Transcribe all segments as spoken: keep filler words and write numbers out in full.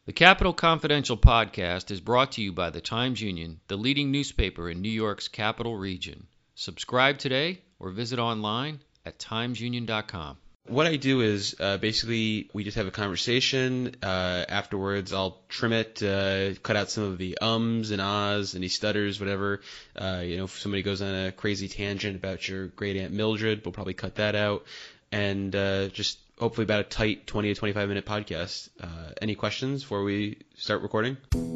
The Capital Confidential podcast is brought to you by the Times-Union, the leading newspaper in New York's capital region. Subscribe today or visit online at times union dot com. What I do is uh, basically we just have a conversation. Uh, afterwards, I'll trim it, uh, cut out some of the ums and ahs, any stutters, whatever. Uh, you know, if somebody goes on a crazy tangent about your great aunt Mildred, we'll probably cut that out. And uh, just hopefully about a tight twenty to twenty-five minute podcast. Uh, any questions before we start recording?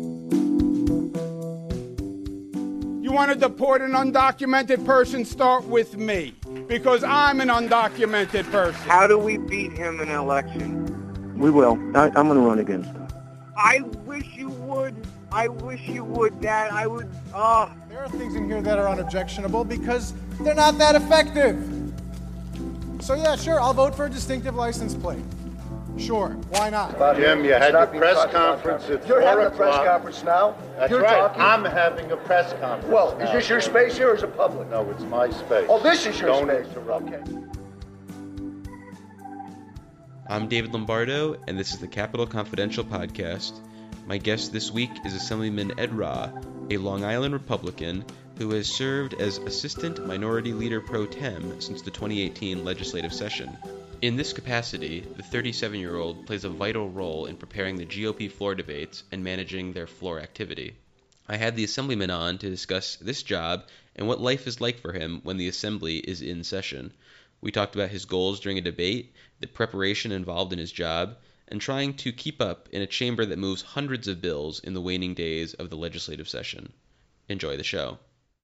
You want to deport an undocumented person? Start with me, because I'm an undocumented person. How do we beat him in an election? We will. I, I'm going to run against him. I wish you would. I wish you would, Dad. I would. Oh. There are things in here that are unobjectionable because they're not that effective. So yeah, sure, I'll vote for a distinctive license plate. Sure, why not? Jim, you had your press conference at You're having a four press o'clock. conference now? That's You're right. talking? I'm having a press conference. Well, is now. this your space here or is it public? No, it's my space. Oh, this is your Don't space. interrupt. Okay. I'm David Lombardo, and this is the Capital Confidential podcast. My guest this week is Assemblyman Ed Rah, a Long Island Republican who has served as Assistant Minority Leader Pro Tem since the twenty eighteen legislative session. In this capacity, the thirty-seven-year-old plays a vital role in preparing the G O P floor debates and managing their floor activity. I had the Assemblyman on to discuss this job and what life is like for him when the Assembly is in session. We talked about his goals during a debate, the preparation involved in his job, and trying to keep up in a chamber that moves hundreds of bills in the waning days of the legislative session. Enjoy the show.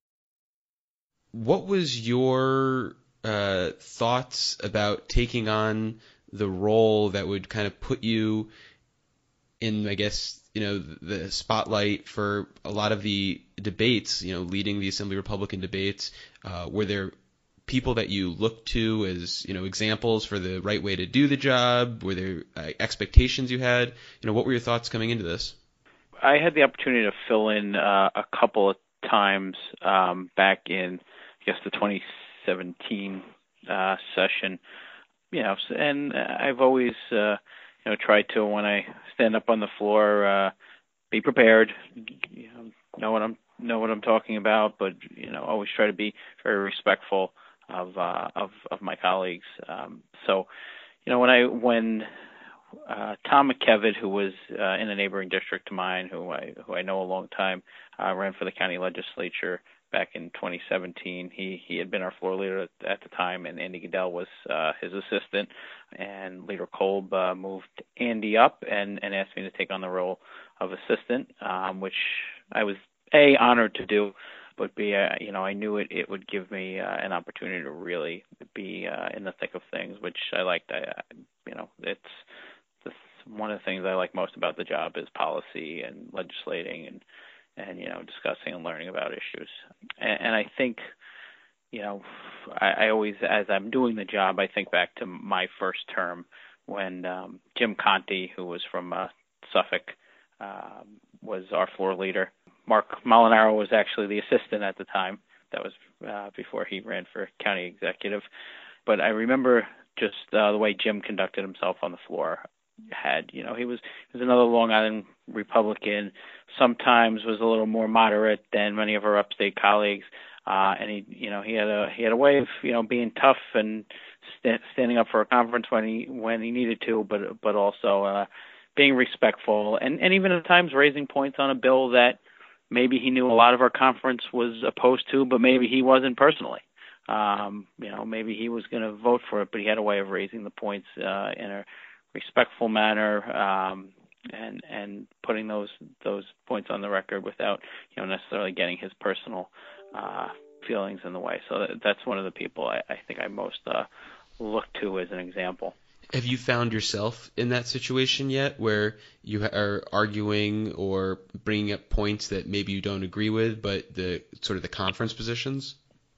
What was your uh, thoughts about taking on the role that would kind of put you in, I guess, you know, the spotlight for a lot of the debates, you know, leading the Assembly Republican debates? Uh, were there people that you looked to as, you know, examples for the right way to do the job? Were there uh, expectations you had? You know, what were your thoughts coming into this? I had the opportunity to fill in uh, a couple of times um, back in, I guess, the twenty seventeen uh, session. You know, and I've always, uh, you know, tried to, when I stand up on the floor, uh, be prepared. You know, know what I'm know what I'm talking about, but you know, always try to be very respectful of uh, of of my colleagues. Um, so, you know, when I when uh, Tom McKevitt, who was uh, in a neighboring district to mine, who I who I know a long time, uh, ran for the county legislature back in twenty seventeen. He he had been our floor leader at, at the time, and Andy Goodell was uh, his assistant. And Leader Kolb uh, moved Andy up and, and asked me to take on the role of assistant, um, which I was A, honored to do, but B, uh, you know, I knew it, it would give me uh, an opportunity to really be uh, in the thick of things, which I liked. I, you know, it's this, one of the things I like most about the job is policy and legislating and, and you know, discussing and learning about issues. And, and I think, you know, I, I always, as I'm doing the job, I think back to my first term when um, Jim Conte, who was from uh, Suffolk, uh, was our floor leader. Mark Molinaro was actually the assistant at the time. That was uh, before he ran for county executive. But I remember just uh, the way Jim conducted himself on the floor. Had, you know, he was he was another Long Island Republican, sometimes was a little more moderate than many of our upstate colleagues. Uh, and he, you know, he had a he had a way of, you know, being tough and st- standing up for a conference when he when he needed to, but but also uh, being respectful and, and even at times raising points on a bill that maybe he knew a lot of our conference was opposed to, but maybe he wasn't personally. Um, you know, maybe he was going to vote for it, but he had a way of raising the points uh, in a respectful manner um, and and putting those those points on the record without, you know, necessarily getting his personal uh, feelings in the way. So that, that's one of the people I, I think I most uh, look to as an example. Have you found yourself in that situation yet where you are arguing or bringing up points that maybe you don't agree with, but the sort of the conference positions?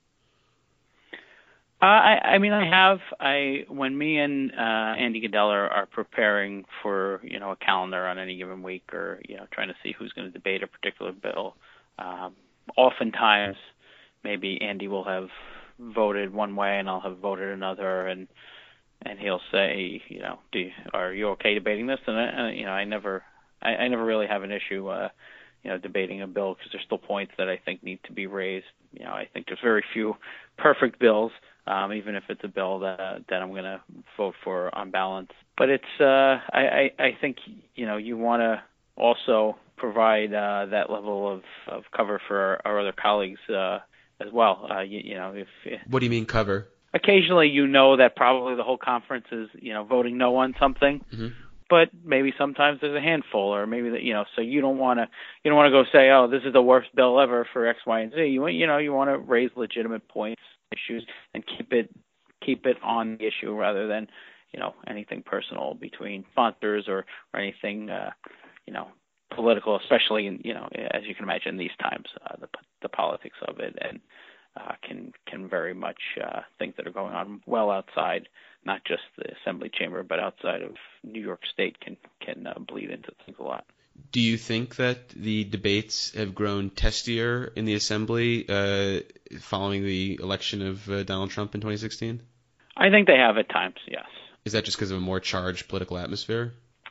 Uh, I, I mean, I have. I when me and uh, Andy Goodell are, are preparing for, you know, a calendar on any given week, or, you know, trying to see who's going to debate a particular bill. Um, oftentimes, maybe Andy will have voted one way and I'll have voted another, and and he'll say, you know, Do you, are you okay debating this? And I, you know, I never, I, I never really have an issue, uh, you know, debating a bill because there's still points that I think need to be raised. You know, I think there's very few perfect bills, um, even if it's a bill that uh, that I'm going to vote for on balance. But it's, uh, I, I, I think, you know, you want to also provide uh, that level of, of cover for our, our other colleagues uh, as well. Uh, you, you know, if what do you mean cover? Occasionally, you know that probably the whole conference is, you know, voting no on something, mm-hmm. but maybe sometimes there's a handful, or maybe that, you know, so you don't want to, you don't want to go say, oh, this is the worst bill ever for X, Y, and Z. You you know, you want to raise legitimate points, issues, and keep it keep it on the issue rather than, you know, anything personal between sponsors or or anything, uh, you know, political, especially in, you know, as you can imagine these times, uh, the the politics of it and. Uh, can can very much uh, things that are going on well outside, not just the assembly chamber, but outside of New York State can can uh, bleed into things a lot. Do you think that the debates have grown testier in the assembly uh, following the election of uh, Donald Trump in twenty sixteen? I think they have at times, yes. Is that just because of a more charged political atmosphere?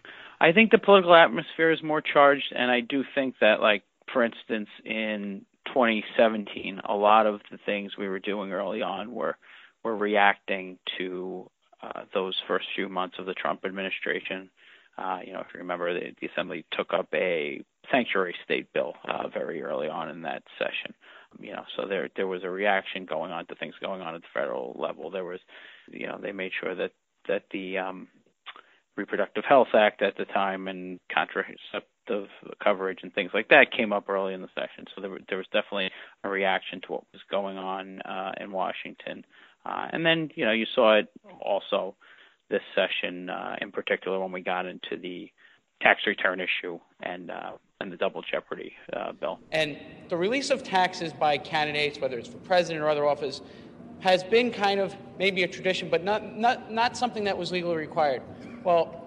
I think the political atmosphere is more charged, and I do think that, like, for instance, in twenty seventeen, a lot of the things we were doing early on were were reacting to uh, those first few months of the Trump administration. Uh, you know, if you remember, the, the Assembly took up a sanctuary state bill uh, very early on in that session. You know, so there there was a reaction going on to things going on at the federal level. There was, you know, they made sure that that the um, Reproductive Health Act at the time and contraceptive coverage and things like that came up early in the session. So there, were, there was definitely a reaction to what was going on uh, in Washington. Uh, and then, you know, you saw it also this session, uh, in particular when we got into the tax return issue and uh, and the double jeopardy uh, bill. And the release of taxes by candidates, whether it's for president or other office, has been kind of maybe a tradition, but not not not something that was legally required. Well,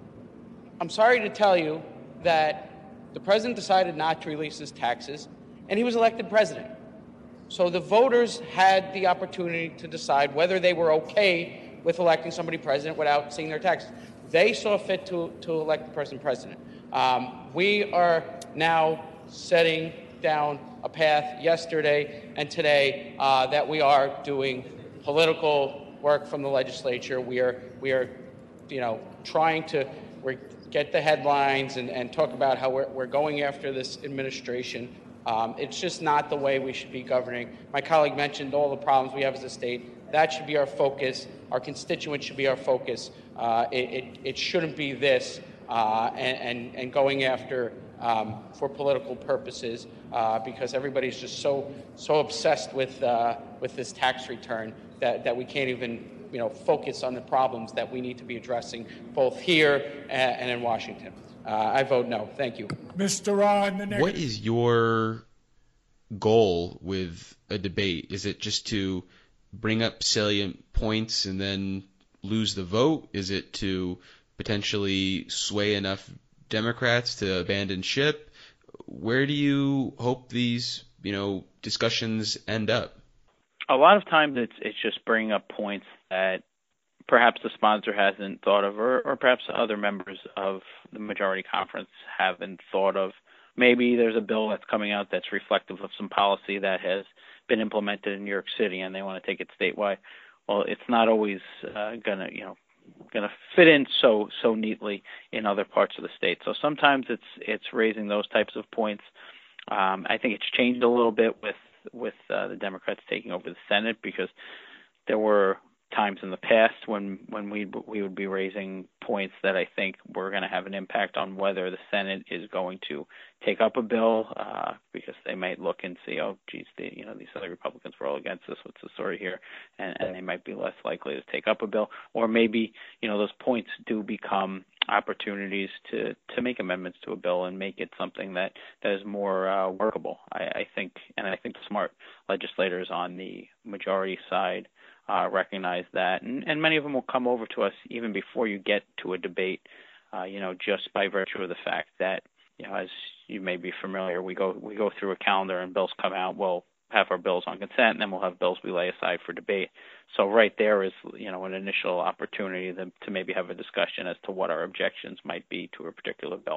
I'm sorry to tell you that the president decided not to release his taxes, and he was elected president. So the voters had the opportunity to decide whether they were okay with electing somebody president without seeing their taxes. They saw fit to, to elect the person president. Um, we are now setting down a path yesterday and today uh, that we are doing political work from the legislature. We are, we are, you know, trying to we're, get the headlines and, and talk about how we're, we're going after this administration. Um, it's just not the way we should be governing. My colleague mentioned all the problems we have as a state. That should be our focus. Our constituents should be our focus. Uh, it, it, it shouldn't be this uh, and, and, and going after um, for political purposes uh, because everybody's just so so obsessed with uh, with this tax return that, that we can't even you know focus on the problems that we need to be addressing both here and, and in Washington. Uh, I vote no. Thank you. Mister Ron, the next. What is your goal with a debate? Is it just to bring up salient points and then lose the vote? Is it to potentially sway enough Democrats to abandon ship? Where do you hope these, you know, discussions end up? A lot of times it's it's just bringing up points that perhaps the sponsor hasn't thought of, or, or perhaps other members of the majority conference haven't thought of. Maybe there's a bill that's coming out that's reflective of some policy that has been implemented in New York City, and they want to take it statewide. Well, it's not always uh, gonna, you know, gonna fit in so so neatly in other parts of the state. So sometimes it's it's raising those types of points. Um, I think it's changed a little bit with with uh, the Democrats taking over the Senate, because there were times in the past when when we we would be raising points that I think were going to have an impact on whether the Senate is going to take up a bill, uh, because they might look and see, oh, geez, the, you know, these other Republicans were all against this. What's the story here? And, and they might be less likely to take up a bill, or maybe you know those points do become opportunities to to make amendments to a bill and make it something that that is more uh, workable. I, I think, and I think the smart legislators on the majority side Uh, recognize that, and, and many of them will come over to us even before you get to a debate, uh, you know, just by virtue of the fact that, you know, as you may be familiar, we go we go through a calendar and bills come out. We'll have our bills on consent, and then we'll have bills we lay aside for debate. So right there is, you know, an initial opportunity to, to maybe have a discussion as to what our objections might be to a particular bill.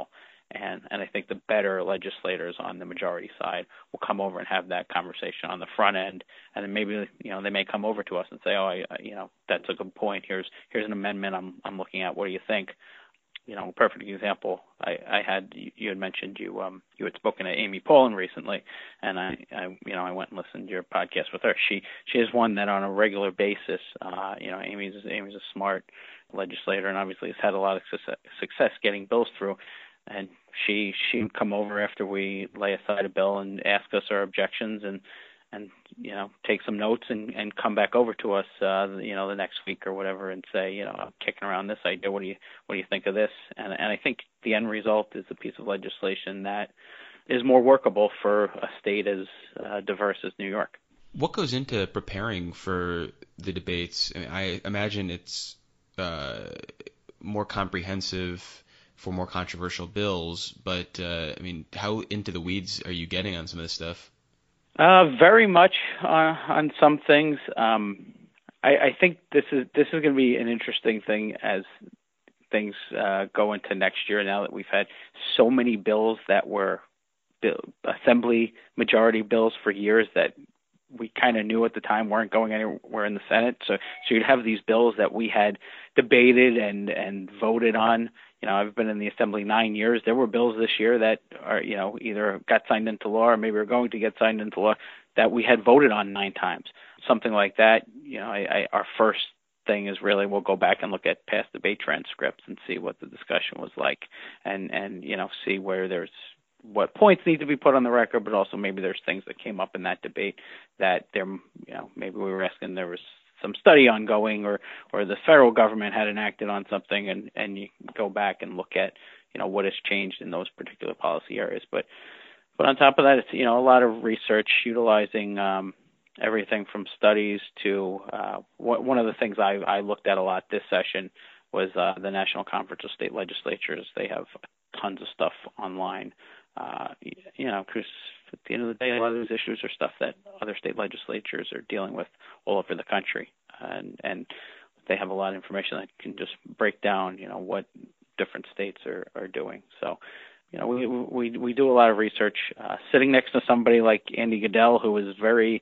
And and I think the better legislators on the majority side will come over and have that conversation on the front end, and then maybe you know they may come over to us and say, oh, I, you know, that's a good point. Here's here's an amendment I'm I'm looking at. What do you think? You know, perfect example. I, I had you had mentioned you um you had spoken to Amy Pollin recently, and I, I you know I went and listened to your podcast with her. She she is one that on a regular basis, uh you know Amy's Amy's a smart legislator and obviously has had a lot of success, success getting bills through. And she she would come over after we lay aside a bill and ask us our objections and and you know take some notes and, and come back over to us uh, you know the next week or whatever and say you know I'm kicking around this idea. What do you what do you think of this? And and I think the end result is a piece of legislation that is more workable for a state as uh, diverse as New York. What goes into preparing for the debates? I, mean, I imagine it's uh, more comprehensive for more controversial bills, but uh, I mean, how into the weeds are you getting on some of this stuff? Uh, very much uh, on some things. Um, I, I think this is this is going to be an interesting thing as things uh, go into next year. Now that we've had so many bills that were bill, assembly majority bills for years that we kind of knew at the time weren't going anywhere in the Senate. So, so you'd have these bills that we had debated and and voted on. You know, I've been in the Assembly nine years. There were bills this year that are, you know, either got signed into law or maybe are going to get signed into law that we had voted on nine times. Something like that. You know, I, I, our first thing is really we'll go back and look at past debate transcripts and see what the discussion was like, and and you know see where there's what points need to be put on the record, but also maybe there's things that came up in that debate that there, you know, maybe we were asking there was some study ongoing or, or the federal government hadn't acted on something and, and you go back and look at, you know, what has changed in those particular policy areas. But, but on top of that, it's, you know, a lot of research utilizing um, everything from studies to uh, wh- one of the things I, I looked at a lot this session was uh, the National Conference of State Legislatures. They have tons of stuff online. Uh, you know, because at the end of the day, a lot of these issues are stuff that other state legislatures are dealing with all over the country, and and they have a lot of information that can just break down, you know, what different states are, are doing. So, you know, we we we do a lot of research. Uh, sitting next to somebody like Andy Goodell, who is very,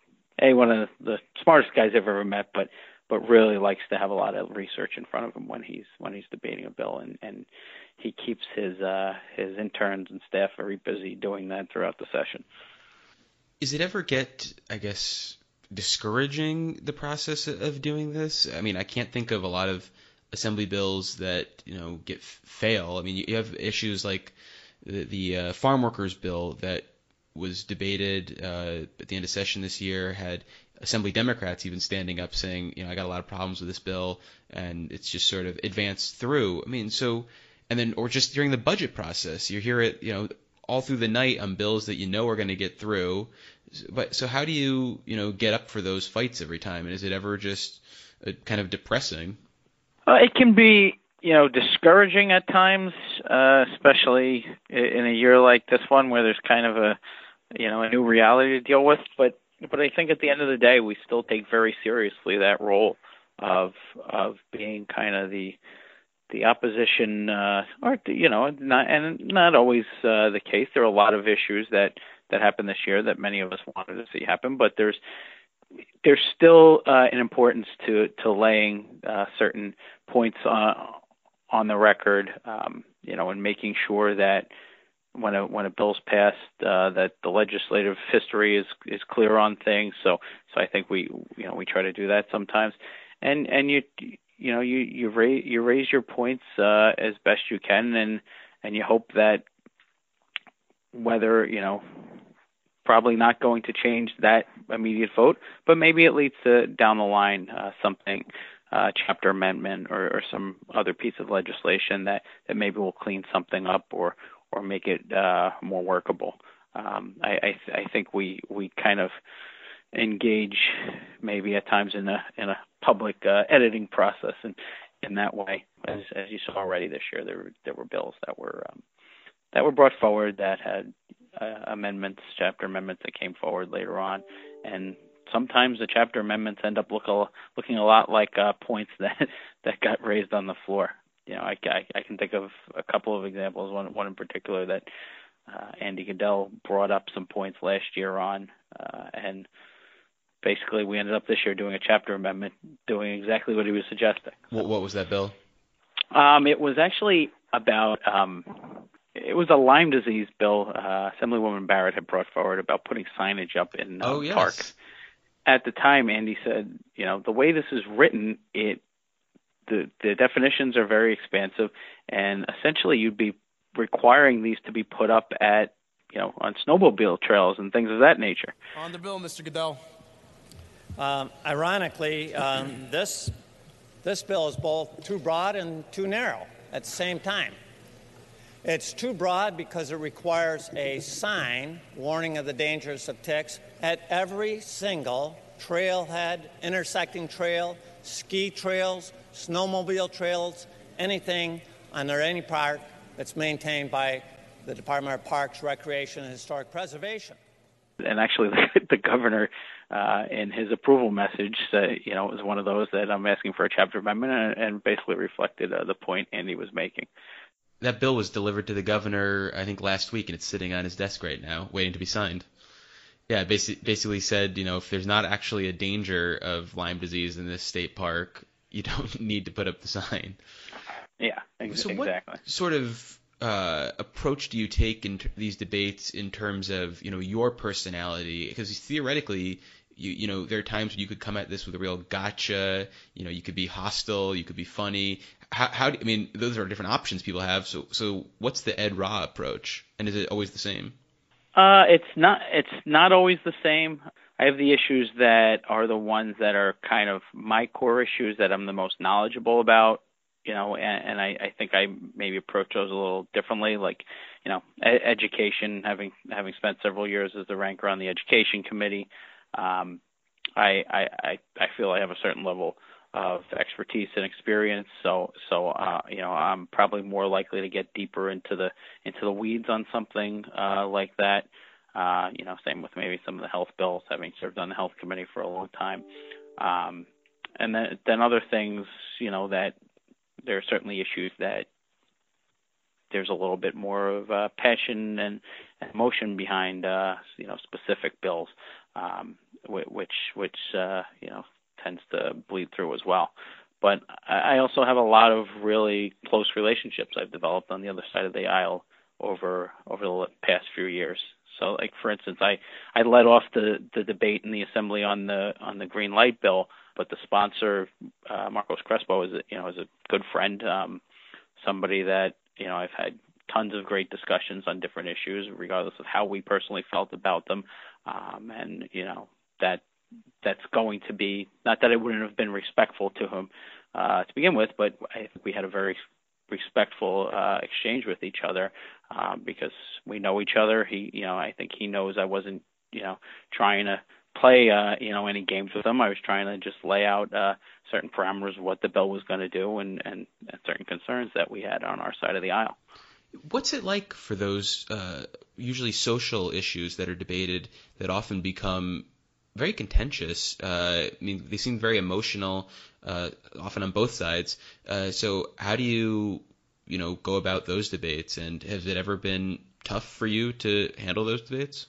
a one of the smartest guys I've ever met, but but really likes to have a lot of research in front of him when he's when he's debating a bill, and and he keeps his uh, his interns and staff very busy doing that throughout the session. Does it ever get, I guess, discouraging, the process of doing this? I mean, I can't think of a lot of assembly bills that, you know, get fail. I mean, you have issues like the, the uh, farm workers bill that was debated uh, at the end of session this year, had Assembly Democrats even standing up saying, you know, I got a lot of problems with this bill, and it's just sort of advanced through. I mean, so... And then, or just during the budget process, you hear it, you know, all through the night on bills that you know are going to get through. But so, how do you, you know, get up for those fights every time? And is it ever just uh, kind of depressing? Uh, it can be, you know, discouraging at times, uh, especially in a year like this one where there's kind of a, you know, a new reality to deal with. But but I think at the end of the day, we still take very seriously that role of of being kind of the the opposition, uh, or, you know, not, and not always uh, the case. There are a lot of issues that, that happened this year that many of us wanted to see happen, but there's there's still uh, an importance to, to laying uh, certain points on, on the record, um, you know, and making sure that when a when a bill's passed, uh, that the legislative history is is clear on things. So so I think we you know we try to do that sometimes, and and you. You know, you you raise you raise your points uh, as best you can, and and you hope that whether you know, probably not going to change that immediate vote, but maybe it leads to down the line uh, something, uh, chapter amendment or, or some other piece of legislation that, that maybe will clean something up or or make it uh, more workable. Um, I I, th- I think we we kind of engage maybe at times in a in a public uh, editing process, and in that way, as as you saw already this year, there were, there were bills that were um, that were brought forward that had uh, amendments, chapter amendments that came forward later on, and sometimes the chapter amendments end up look a, looking a lot like uh, points that that got raised on the floor. you know, I, I, I can think of a couple of examples. One one in particular that uh, Andy Goodell brought up some points last year on, uh, and basically we ended up this year doing a chapter amendment, doing exactly what he was suggesting. What, what was that bill? Um, it was actually about um, it was a Lyme disease bill. Uh, Assemblywoman Barrett had brought forward about putting signage up in um, oh, yes. parks. At the time, Andy said, you know, the way this is written, it the the definitions are very expansive, and essentially you'd be requiring these to be put up at, you know, on snowmobile trails and things of that nature. On the bill, Mister Goodell. Um, ironically, um, this this bill is both too broad and too narrow at the same time. It's too broad because it requires a sign warning of the dangers of ticks at every single trailhead, intersecting trail, ski trails, snowmobile trails, anything under any park that's maintained by the Department of Parks, Recreation, and Historic Preservation. And actually, the, the governor, uh, in his approval message, said, you know, it was one of those that I'm asking for a chapter amendment, and, and basically reflected uh, the point Andy was making. That bill was delivered to the governor, I think, last week, and it's sitting on his desk right now, waiting to be signed. Yeah, it basically, basically said, you know, if there's not actually a danger of Lyme disease in this state park, you don't need to put up the sign. Yeah, ex- so exactly. What sort of uh, approach do you take in t- these debates in terms of, you know, your personality? Because theoretically, you you know, there are times when you could come at this with a real gotcha. You know, you could be hostile, you could be funny. How, how do, I mean, those are different options people have. So, so what's the Ed Ra approach, and is it always the same? Uh, it's not. It's not always the same. I have the issues that are the ones that are kind of my core issues that I'm the most knowledgeable about. You know, and, and I, I think I maybe approach those a little differently. Like, you know, ed- education. Having having spent several years as the ranker on the education committee, um, I, I I I feel I have a certain level of expertise and experience. So so uh, you know, I'm probably more likely to get deeper into the into the weeds on something uh, like that. Uh, you know, same with maybe some of the health bills, having served on the health committee for a long time. Um, and then then other things, you know, that there are certainly issues that there's a little bit more of uh, passion and emotion behind, uh, you know, specific bills, um, which, which uh, you know, tends to bleed through as well. But I also have a lot of really close relationships I've developed on the other side of the aisle over over the past few years. So, like, for instance, I, I led off the, the debate in the Assembly on the on the green light bill, but the sponsor, uh, Marcos Crespo, is a, you know is a good friend, um, somebody that you know I've had tons of great discussions on different issues, regardless of how we personally felt about them, um, and you know that that's going to be, not that I wouldn't have been respectful to him uh, to begin with, but I think we had a very respectful uh, exchange with each other um, because we know each other. He, you know, I think he knows I wasn't, you know, trying to play, uh, you know, any games with him. I was trying to just lay out uh, certain parameters of what the bill was going to do and, and, and certain concerns that we had on our side of the aisle. What's it like for those uh, usually social issues that are debated that often become very contentious? Uh, I mean, they seem very emotional, uh, often on both sides. Uh, so how do you, you know, go about those debates? And has it ever been tough for you to handle those debates?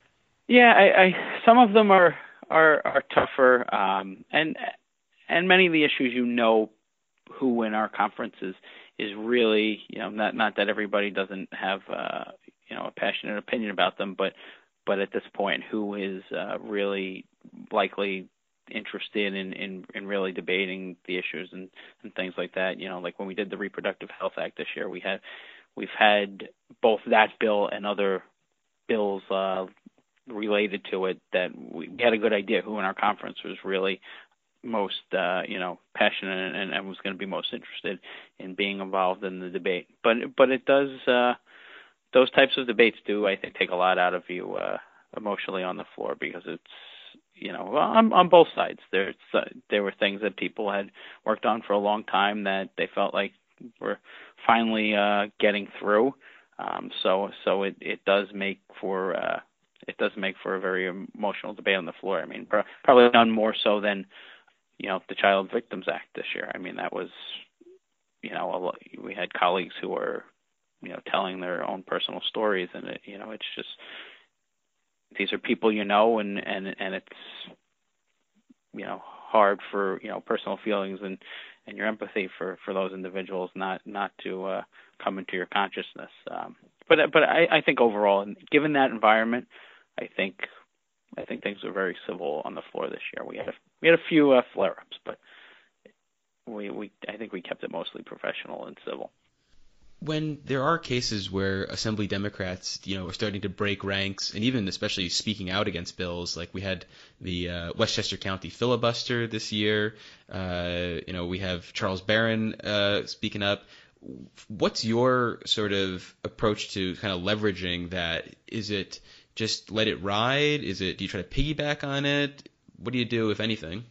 Yeah, I, I some of them are are, are tougher, um, and and many of the issues, you know, who in our conferences is really, you know, not not that everybody doesn't have, uh, you know, a passionate opinion about them, but but at this point, who is uh, really likely interested in, in, in really debating the issues and, and things like that. You know, like when we did the Reproductive Health Act this year, we had we've had both that bill and other bills uh, related to it that we had a good idea who in our conference was really most, uh, you know, passionate and, and was going to be most interested in being involved in the debate. But but it does. Uh, Those types of debates do, I think, take a lot out of you uh, emotionally on the floor because it's, you know, on, on both sides. There's uh, there were things that people had worked on for a long time that they felt like were finally uh, getting through. Um, so so it, it does make for uh, it does make for a very emotional debate on the floor. I mean, pr- probably none more so than, you know, the Child Victims Act this year. I mean, that was you know, a lot, we had colleagues who were, you know, telling their own personal stories, and it, you know, it's just, these are people you know, and, and, and it's, you know, hard for, you know, personal feelings and, and your empathy for, for those individuals not, not to uh, come into your consciousness. Um, but but I, I think overall, given that environment, I think I think things were very civil on the floor this year. We had a, we had a few uh, flare-ups, but we, we I think we kept it mostly professional and civil. When there are cases where Assembly Democrats, you know, are starting to break ranks, and even especially speaking out against bills, like we had the uh, Westchester County filibuster this year, uh, you know, we have Charles Barron uh, speaking up. What's your sort of approach to kind of leveraging that? Is it just let it ride? Is it, do you try to piggyback on it? What do you do, if anything?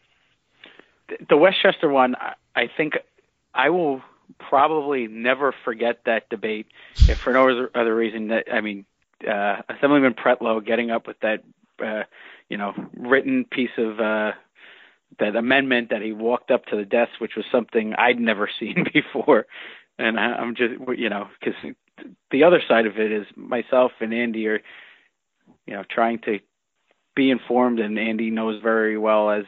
The Westchester one, I think I will probably never forget that debate, if for no other, other reason that, I mean, uh, Assemblyman Pretlow getting up with that, uh, you know, written piece of, uh, that amendment that he walked up to the desk, which was something I'd never seen before. And I, I'm just, you know, because the other side of it is myself and Andy are, you know, trying to be informed, and Andy knows very well, as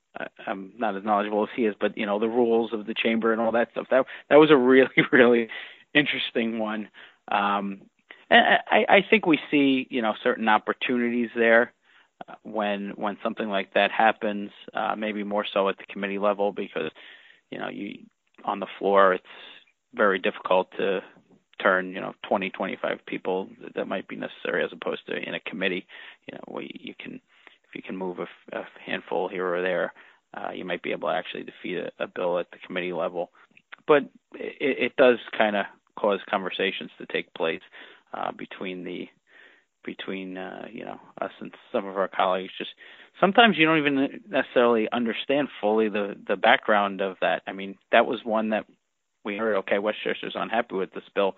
I'm not as knowledgeable as he is, but, you know, the rules of the chamber and all that stuff. That that was a really, really interesting one. Um, and I, I think we see, you know, certain opportunities there uh, when when something like that happens, uh, maybe more so at the committee level, because, you know, you on the floor, it's very difficult to turn, you know, twenty, twenty-five people that might be necessary, as opposed to in a committee, you know, where you can, if you can move a, a handful here or there, uh, you might be able to actually defeat a, a bill at the committee level. But it, it does kind of cause conversations to take place uh, between the between uh, you know, us and some of our colleagues. Just sometimes you don't even necessarily understand fully the the background of that. I mean, that was one that we heard, okay, Westchester's unhappy with this bill,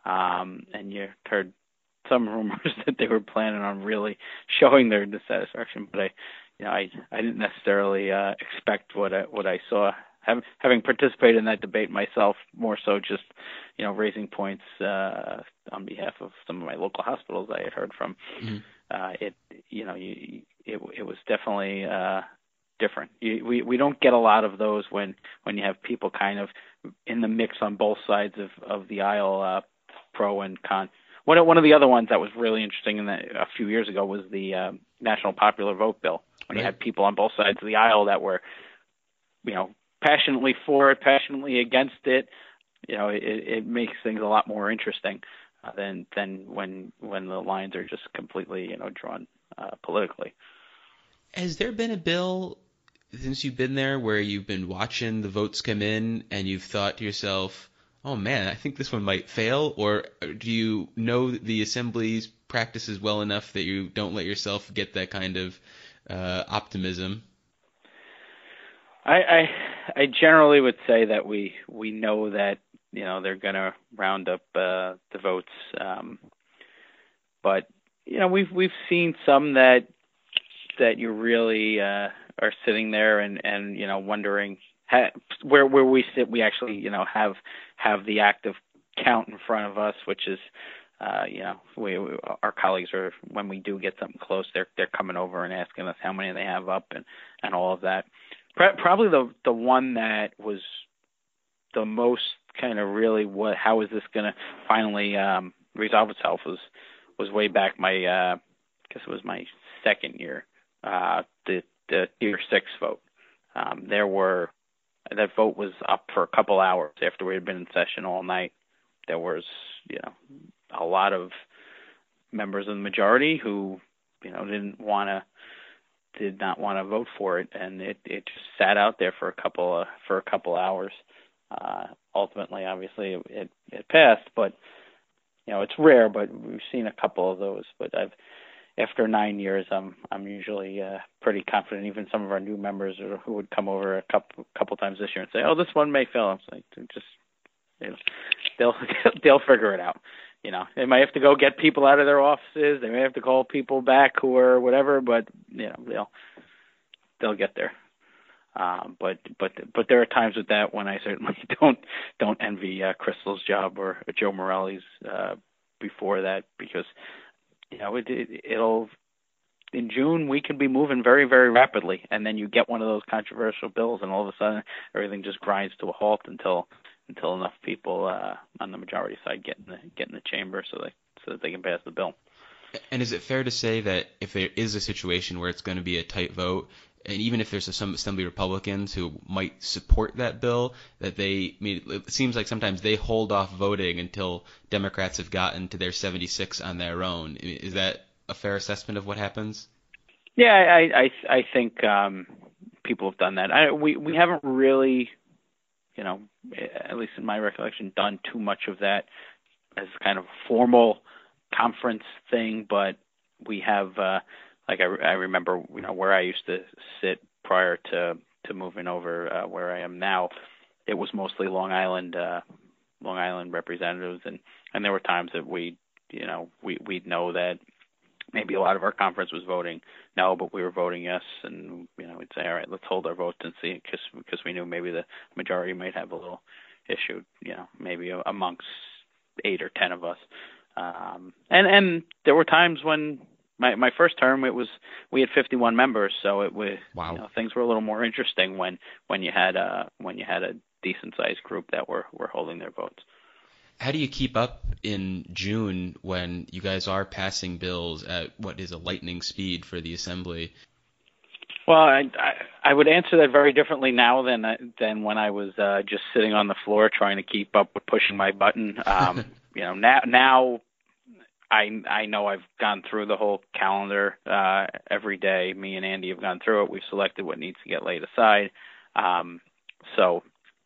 um, and you heard some rumors that they were planning on really showing their dissatisfaction. But I, you know, I, I didn't necessarily uh, expect what I, what I saw. Having, having participated in that debate myself, more so just, you know, raising points uh, on behalf of some of my local hospitals I had heard from. Mm-hmm. Uh, it, you know, you, it, it was definitely uh, different. You, we we don't get a lot of those when when you have people kind of in the mix on both sides of, of the aisle, uh, pro and con. One of, one of the other ones that was really interesting in the, a few years ago was the uh, National Popular Vote Bill, when right. you had people on both sides of the aisle that were, you know, passionately for it, passionately against it. You know, it, it makes things a lot more interesting uh, than than when when the lines are just completely, you know, drawn uh, politically. Has there been a bill since you've been there where you've been watching the votes come in and you've thought to yourself, oh man, I think this one might fail? Or do you know the Assembly's practices well enough that you don't let yourself get that kind of uh, optimism? I, I I generally would say that we we know that, you know, they're going to round up uh, the votes, um, but you know, we've we've seen some that that you really uh, are sitting there and, and you know, wondering ha- where where we sit. We actually, you know, have have the active count in front of us, which is, uh, you know, we, we our colleagues are, when we do get something close, they're they're coming over and asking us how many they have up and, and all of that. Probably the the one that was the most kind of really what how is this going to finally um, resolve itself was was way back my uh, I guess it was my second year, uh, the the Tier six vote. Um, there were that vote was up for a couple hours after we had been in session all night. There was, you know, a lot of members of the majority who, you know, didn't want to. did not want to vote for it, and it, it just sat out there for a couple of, for a couple hours. Uh, ultimately, obviously, it, it passed, but you know, it's rare, but we've seen a couple of those. But I've, after nine years, I'm I'm usually uh, pretty confident. Even some of our new members who would come over a couple couple times this year and say, "Oh, this one may fail." I'm like, just, you know, they'll they'll figure it out. You know, they might have to go get people out of their offices. They may have to call people back who are whatever, but you know, they'll they'll get there. Um, but but but there are times with that when I certainly don't don't envy uh, Crystal's job or Joe Morelli's uh, before that, because you know it, it it'll in June we can be moving very very rapidly, and then you get one of those controversial bills, and all of a sudden everything just grinds to a halt until until enough people uh, on the majority side get in the get in the chamber so they so that they can pass the bill. And is it fair to say that if there is a situation where it's going to be a tight vote, and even if there's some Assembly Republicans who might support that bill, that they, I mean, it seems like sometimes they hold off voting until Democrats have gotten to their seventy-six on their own. Is that a fair assessment of what happens? Yeah, I I, I think um, people have done that. I, we we haven't really, you know, at least in my recollection, done too much of that as kind of a formal conference thing, but we have. Uh, Like I, I remember, you know, where I used to sit prior to, to moving over uh, where I am now, it was mostly Long Island, uh, Long Island representatives, and, and there were times that we, you know, we we'd know that maybe a lot of our conference was voting no, but we were voting yes, and you know, we'd say, all right, let's hold our votes and see, because because we knew maybe the majority might have a little issue, you know, maybe amongst eight or ten of us, um, and and there were times when. My my first term, it was we had fifty-one members, so it was wow. you know, things were a little more interesting when, when you had a when you had a decent sized group that were, were holding their votes. How do you keep up in June when you guys are passing bills at what is a lightning speed for the Assembly? Well, I I, I would answer that very differently now than than when I was uh, just sitting on the floor trying to keep up with pushing my button. Um, you know, now now. I I know I've gone through the whole calendar uh, every day. Me and Andy have gone through it. We've selected what needs to get laid aside. Um, so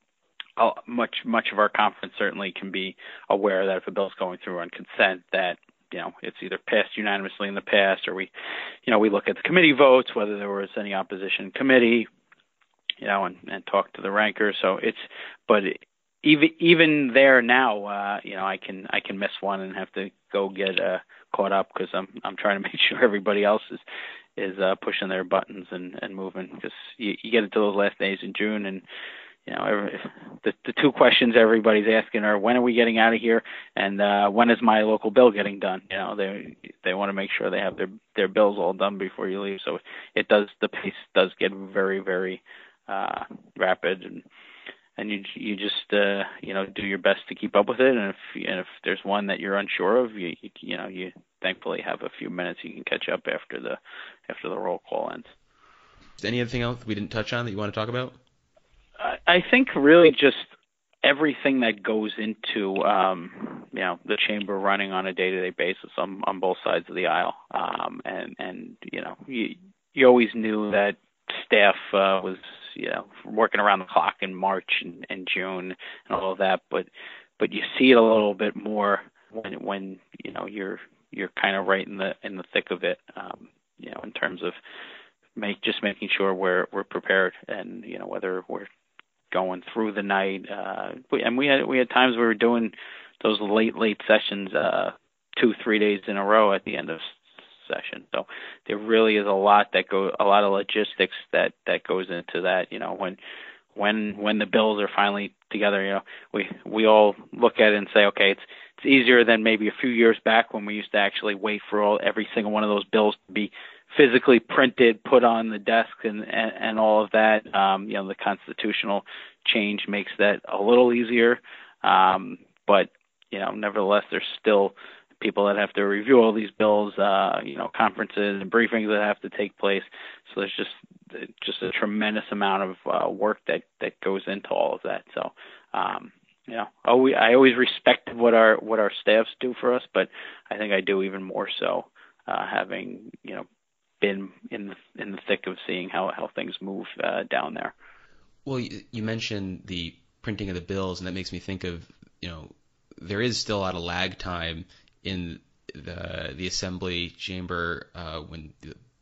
I'll, much much of our conference certainly can be aware that if a bill's going through on consent, that you know it's either passed unanimously in the past, or we, you know, we look at the committee votes, whether there was any opposition in committee, you know, and, and talk to the rankers. So it's but. It, Even even there now, uh, you know, I can I can miss one and have to go get uh, caught up because I'm I'm trying to make sure everybody else is is uh, pushing their buttons and, and moving, because you, you get into those last days in June, and you know every, the the two questions everybody's asking are, when are we getting out of here, and uh, when is my local bill getting done? You know, they they want to make sure they have their their bills all done before you leave. So it does the pace does get very very uh, rapid, and. And you you just uh, you know do your best to keep up with it, and if and if there's one that you're unsure of, you you, you know you thankfully have a few minutes you can catch up after the after the roll call ends. Is there anything else we didn't touch on that you want to talk about? I, I think really just everything that goes into um, you know the chamber running on a day-to-day basis on on both sides of the aisle, um, and and you know you you always knew that staff uh, was. You know, working around the clock in March and, and June and all of that, but but you see it a little bit more when when you know you're you're kind of right in the in the thick of it. Um, you know, in terms of make just making sure we're we're prepared, and you know whether we're going through the night. Uh, we, and we had we had times we were doing those late late sessions, uh, two three days in a row at the end of session. So there really is a lot that go, a lot of logistics that, that goes into that. You know, when, when, when the bills are finally together, you know, we, we all look at it and say, okay, it's, it's easier than maybe a few years back when we used to actually wait for all, every single one of those bills to be physically printed, put on the desk and, and, and all of that. Um, you know, the constitutional change makes that a little easier. Um, but, you know, nevertheless, there's still people that have to review all these bills, uh, you know, conferences and briefings that have to take place. So there's just just a tremendous amount of uh, work that, that goes into all of that. So, um, you know, always, I always respected what our what our staffs do for us, but I think I do even more so uh, having, you know, been in the, in the thick of seeing how, how things move uh, down there. Well, you, you mentioned the printing of the bills, and that makes me think of, you know, there is still a lot of lag time in the the assembly chamber uh, when the,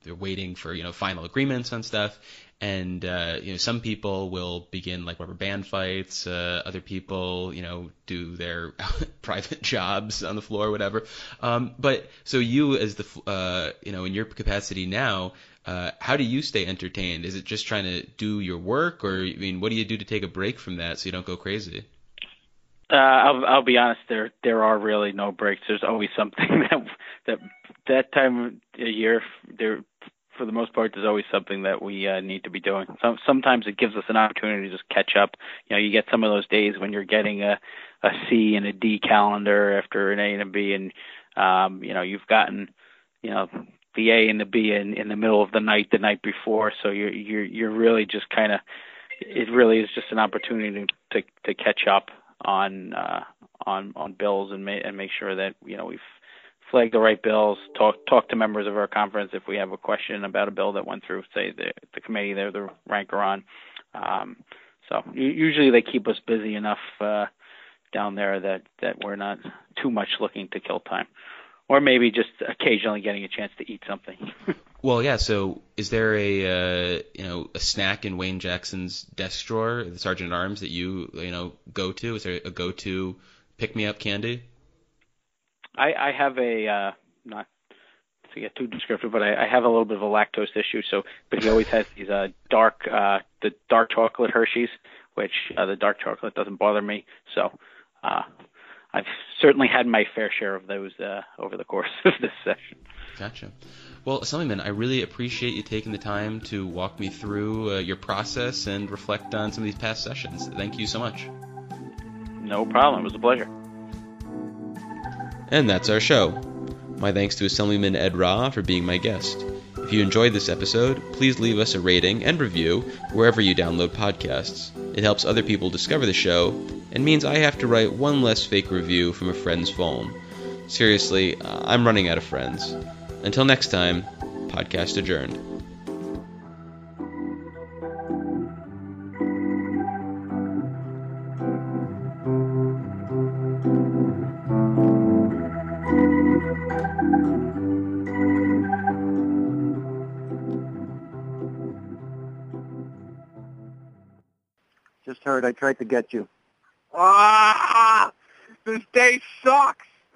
they're waiting for, you know, final agreements on stuff. And, uh, you know, some people will begin like rubber band fights. Uh, other people, you know, do their private jobs on the floor or whatever. Um, but so you as the, uh, you know, in your capacity now, uh, how do you stay entertained? Is it just trying to do your work, or, I mean, what do you do to take a break from that so you don't go crazy? Uh, I'll, I'll be honest. There, there are really no breaks. There's always something that that that time of year there. For the most part, there's always something that we uh, need to be doing. Some, sometimes it gives us an opportunity to just catch up. You know, you get some of those days when you're getting a, a C and a D calendar after an A and a B, and um, you know, you've gotten, you know, the A and the B in, in the middle of the night the night before. So you're you're you're really just kind of, it really is just an opportunity to to, to catch up on uh, on on bills and ma- and make sure that, you know, we've flag the right bills, talk talk to members of our conference if we have a question about a bill that went through, say, the, the committee they're the ranker on. Um, so usually they keep us busy enough uh, down there that, that we're not too much looking to kill time. Or maybe just occasionally getting a chance to eat something. Well, yeah, so is there a, uh, you know, a snack in Wayne Jackson's desk drawer, the Sergeant at Arms, that you, you know, go to? Is there a go-to pick-me-up candy? I, I have a, uh, not to get too descriptive, but I, I have a little bit of a lactose issue. So, but he always has these uh, dark, uh, the dark chocolate Hershey's, which uh, the dark chocolate doesn't bother me. So, uh, I've certainly had my fair share of those uh, over the course of this session. Gotcha. Well, Assemblyman, I really appreciate you taking the time to walk me through uh, your process and reflect on some of these past sessions. Thank you so much. No problem. It was a pleasure. And that's our show. My thanks to Assemblyman Ed Ra for being my guest. If you enjoyed this episode, please leave us a rating and review wherever you download podcasts. It helps other people discover the show and means I have to write one less fake review from a friend's phone. Seriously, I'm running out of friends. Until next time, podcast adjourned. Just heard I tried to get you. Ah! This day sucks!